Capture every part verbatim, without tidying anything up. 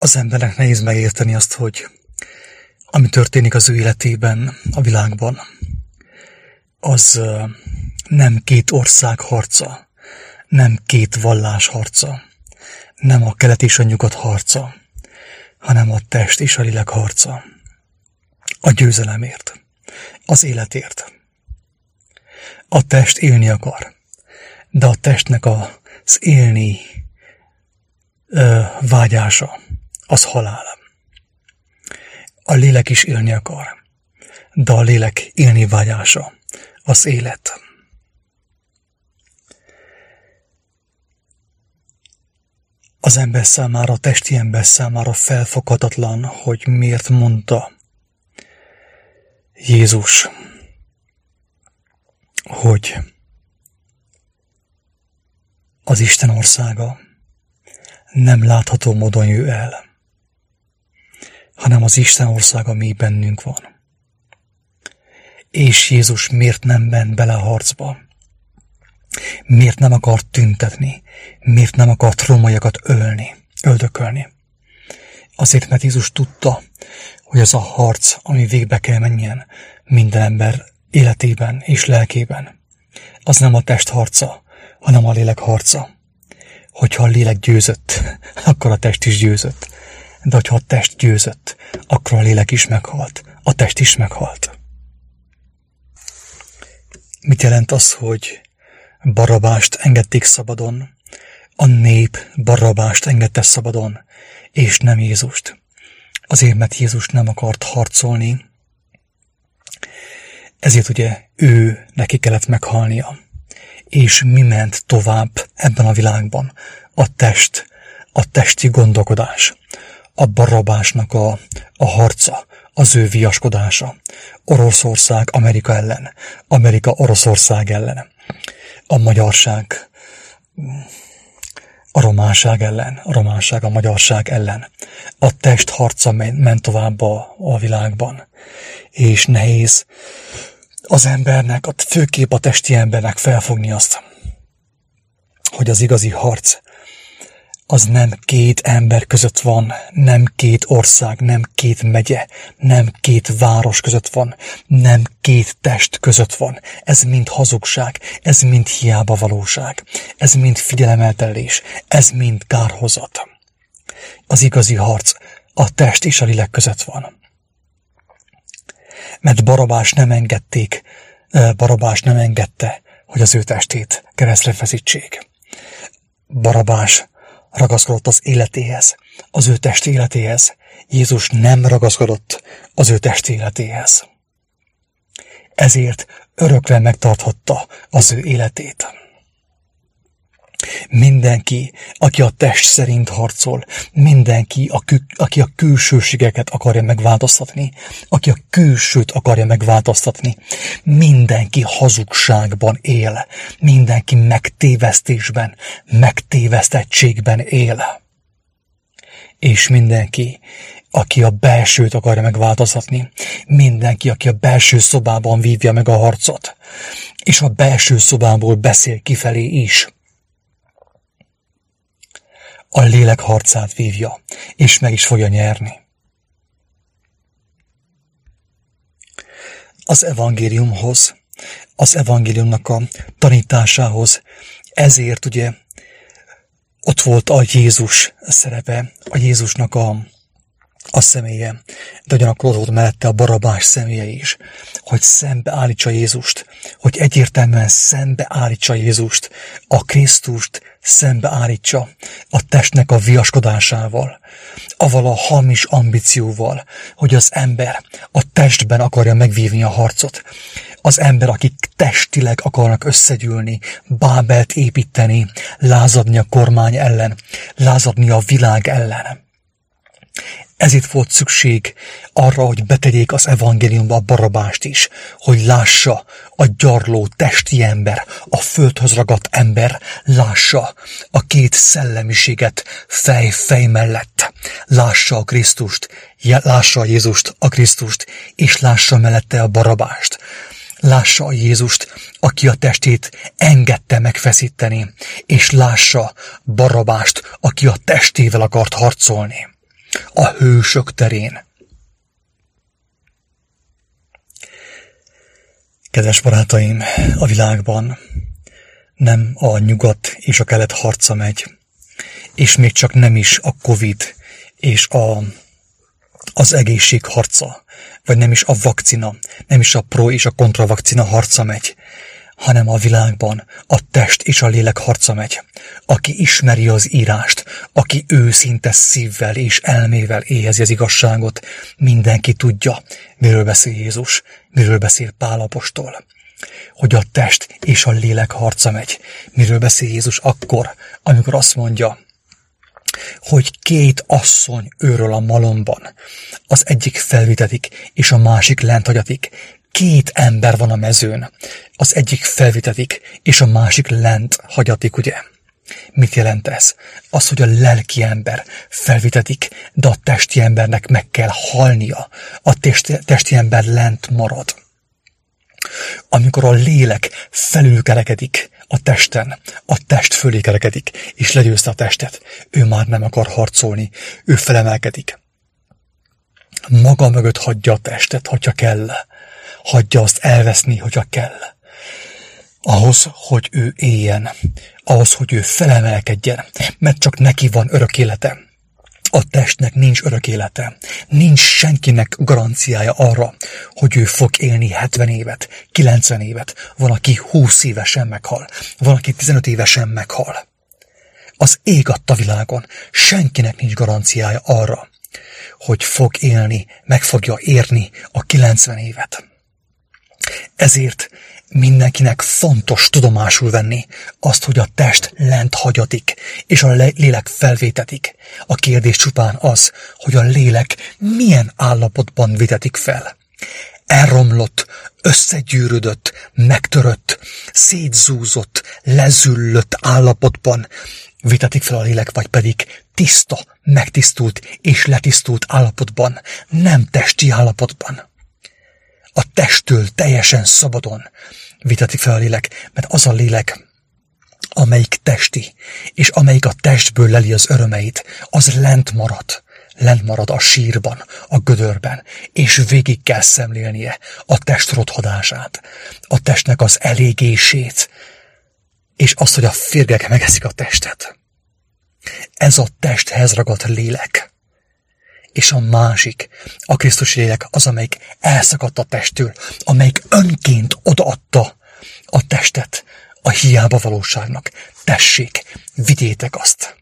Az embernek nehéz megérteni azt, hogy ami történik az ő életében, a világban, az nem két ország harca, nem két vallás harca, nem a kelet és a nyugat harca, hanem a test és a lélek harca. A győzelemért, az életért. A test élni akar, de a testnek az élni ö, vágyása, az halál. A lélek is élni akar, de a lélek élni vágyása, az élet. Az ember számára, a testi ember számára felfoghatatlan, hogy miért mondta Jézus, hogy az Isten országa nem látható módon jön el, hanem az Isten országa mi bennünk van. És Jézus miért nem ment bele a harcba? Miért nem akart tüntetni? Miért nem akart rómaiakat ölni, öldökölni? Azért, mert Jézus tudta, hogy az a harc, ami végbe kell menjen minden ember életében és lelkében, az nem a test harca, hanem a lélek harca. Hogyha a lélek győzött, akkor a test is győzött. De hogyha a test győzött, akkor a lélek is meghalt, a test is meghalt. Mit jelent az, hogy Barabást engedték szabadon, a nép Barabást engedte szabadon, és nem Jézust? Azért, mert Jézus nem akart harcolni, ezért ugye ő neki kellett meghalnia. És mi ment tovább ebben a világban? A test, a testi gondolkodás, a Barabásnak a, a harca, az ő viaskodása. Oroszország Amerika ellen, Amerika Oroszország ellen, a magyarság a románság ellen, a románság a magyarság ellen. A test harca ment tovább a, a világban, és nehéz az embernek, a főképp a testi embernek felfogni azt, hogy az igazi harc az nem két ember között van, nem két ország, nem két megye, nem két város között van, nem két test között van. Ez mind hazugság, ez mind hiába valóság, ez mind figyelemeltelés, ez mind kárhozat. Az igazi harc a test és a lélek között van. Mert Barabás nem engedték, Barabás nem engedte, hogy az ő testét keresztre feszítsék. Barabás ragaszkodott az életéhez, az ő test életéhez. Jézus nem ragaszkodott az ő test életéhez. Ezért örökre megtarthatta az ő életét. Mindenki, aki a test szerint harcol, mindenki, a kü- aki a külsőségeket akarja megváltoztatni, aki a külsőt akarja megváltoztatni, mindenki hazugságban él, mindenki megtévesztésben, megtévesztettségben él. És mindenki, aki a belsőt akarja megváltoztatni, mindenki, aki a belső szobában vívja meg a harcot, és a belső szobából beszél kifelé is, a lélek harcát vívja, és meg is fogja nyerni. Az evangéliumhoz, az evangéliumnak a tanításához, ezért ugye ott volt a Jézus szerepe, a Jézusnak a, a személye, de ugyanakkor ott volt mellette a Barabás személye is, hogy szembeállítsa Jézust, hogy egyértelműen szembeállítsa Jézust, a Krisztust szembeállítsa a testnek a viaskodásával, avval a hamis ambícióval, hogy az ember a testben akarja megvívni a harcot. Az ember, akik testileg akarnak összegyűlni, Bábelt építeni, lázadni a kormány ellen, lázadni a világ ellen. Ezért volt szükség arra, hogy betegyék az evangéliumba a Barabást is, hogy lássa a gyarló testi ember, a földhöz ragadt ember, lássa a két szellemiséget fej-fej mellett, lássa a Krisztust, lássa a Jézust, a Krisztust, és lássa mellette a Barabást. Lássa a Jézust, aki a testét engedte megfeszíteni, és lássa Barabást, aki a testével akart harcolni. a hősök terén. Kedves barátaim, a világban nem a nyugat és a kelet harca megy, és még csak nem is a Covid és a, az egészség harca, vagy nem is a vakcina, nem is a pro és a kontravakcina harca megy, hanem a világban a test és a lélek harca megy. Aki ismeri az írást, aki őszinte szívvel és elmével éhezi az igazságot, mindenki tudja, miről beszél Jézus, miről beszél Pál apostol. Hogy a test és a lélek harca megy. Miről beszél Jézus akkor, amikor azt mondja, hogy két asszony őről a malomban, az egyik felvitetik, és a másik lent hagyatik. Két ember van a mezőn, az egyik felvitetik, és a másik lent hagyatik, ugye? Mit jelent ez? Az, hogy a lelki ember felvitetik, de a testi embernek meg kell halnia. A testi, testi ember lent marad. Amikor a lélek felülkerekedik a testen, a test fölé kerekedik, és legyőzte a testet, ő már nem akar harcolni, ő felemelkedik. Maga mögött hagyja a testet, hogyha kell. Hagyja azt elveszni, hogyha kell. Ahhoz, hogy ő éljen, ahhoz, hogy ő felemelkedjen, mert csak neki van örök élete. A testnek nincs örök élete. Nincs senkinek garanciája arra, hogy ő fog élni hetven évet, kilencven évet. Van, aki húsz évesen meghal. Van, aki tizenöt évesen meghal. Az ég adta világon senkinek nincs garanciája arra, hogy fog élni, meg fogja érni a kilencven évet. Ezért mindenkinek fontos tudomásul venni azt, hogy a test lent hagyatik, és a lélek felvétetik. A kérdés csupán az, hogy a lélek milyen állapotban vitetik fel. Elromlott, összegyűrődött, megtörött, szétzúzott, lezüllött állapotban vitetik fel a lélek, vagy pedig tiszta, megtisztult és letisztult állapotban, nem testi állapotban. A testtől teljesen szabadon vitetik fel a lélek, mert az a lélek, amelyik testi, és amelyik a testből leli az örömeit, az lent marad, lent marad a sírban, a gödörben, és végig kell szemlélnie a test rothadását, a testnek az elégését, és azt, hogy a férgek megeszik a testet. Ez a testhez ragadt lélek. És a másik, a Krisztusi lélek az, amelyik elszakadt a testtől, amelyik önként odaadta a testet a hiába valóságnak. Tessék, vigyétek azt.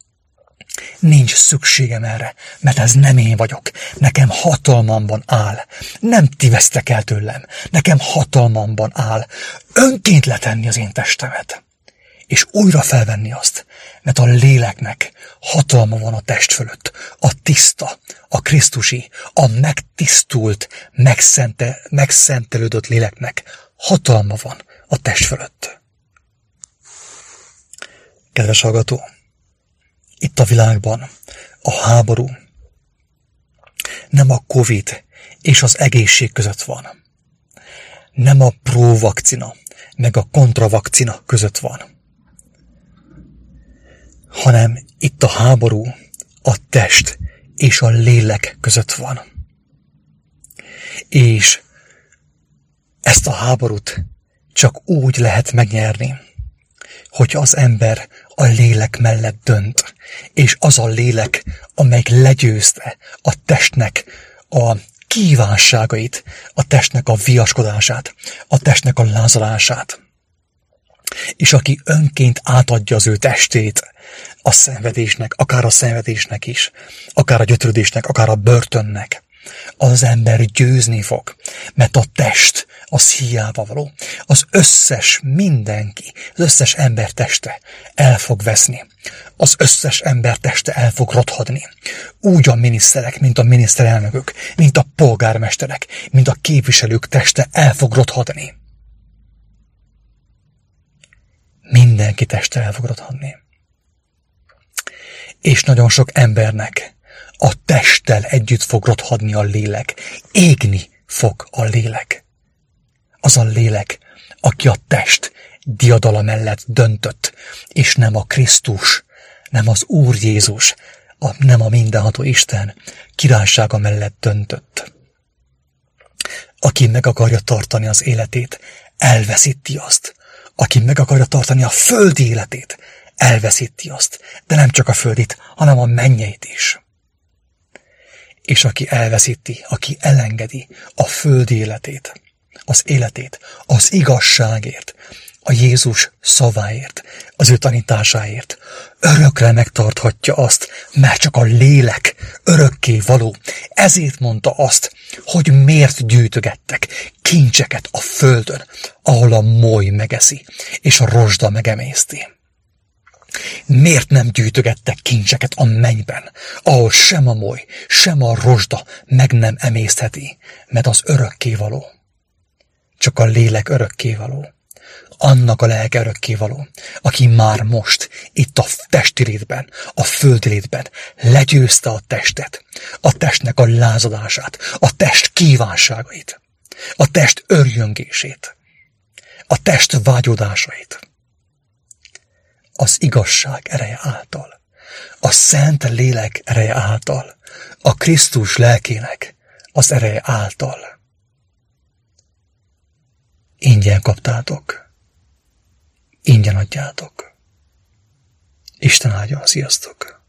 Nincs szükségem erre, mert ez nem én vagyok. Nekem hatalmamban áll. Nem ti vesztek el tőlem. Nekem hatalmamban áll. Önként letenni az én testemet. És újra felvenni azt, mert a léleknek hatalma van a test fölött. A tiszta, a Krisztusi, a megtisztult, megszente, megszentelődött léleknek hatalma van a test fölött. Kedves hallgató, itt a világban a háború nem a Covid és az egészség között van. Nem a pro-vakcina, meg a kontravakcina között van. Hanem itt a háború a test és a lélek között van. És ezt a háborút csak úgy lehet megnyerni, hogy az ember a lélek mellett dönt, és az a lélek, amelyik legyőzte a testnek a kívánságait, a testnek a viaskodását, a testnek a lázadását, és aki önként átadja az ő testét a szenvedésnek, akár a szenvedésnek is, akár a gyötrődésnek, akár a börtönnek, az ember győzni fog, mert a test az hiába való. Az összes mindenki, az összes ember teste el fog veszni. Az összes ember teste el fog rothadni. Úgy a miniszterek, mint a miniszterelnökök, mint a polgármesterek, mint a képviselők teste el fog rothadni. Mindenki teste el fog rothadni. És nagyon sok embernek a testtel együtt fog rothadni a lélek. Égni fog a lélek. Az a lélek, aki a test diadala mellett döntött, és nem a Krisztus, nem az Úr Jézus, a, nem a mindenható Isten királysága mellett döntött. Aki meg akarja tartani az életét, elveszíti azt. Aki meg akarja tartani a földi életét, elveszíti azt. De nem csak a földit, hanem a mennyeit is. És aki elveszíti, aki elengedi a földi életét, az életét, az igazságért, a Jézus szaváért, az ő tanításáért, örökre megtarthatja azt, mert csak a lélek örökké való. Ezért mondta azt, hogy miért gyűjtögettek kincseket a földön, ahol a moly megeszi, és a rozsda megemészti. Miért nem gyűjtögettek kincseket a mennyben, ahol sem a moly, sem a rozsda meg nem emésztheti, mert az örökkévaló. Csak a lélek örökkévaló. Annak a lelke örökkévaló, aki már most, itt a testi létben, a földi létben legyőzte a testet, a testnek a lázadását, a test kívánságait, a test örjöngését, a test vágyódásait. Az igazság ereje által, a szent lélek ereje által, a Krisztus lelkének az ereje által. Ingyen kaptátok, ingyen adjátok. Isten áldja, sziasztok!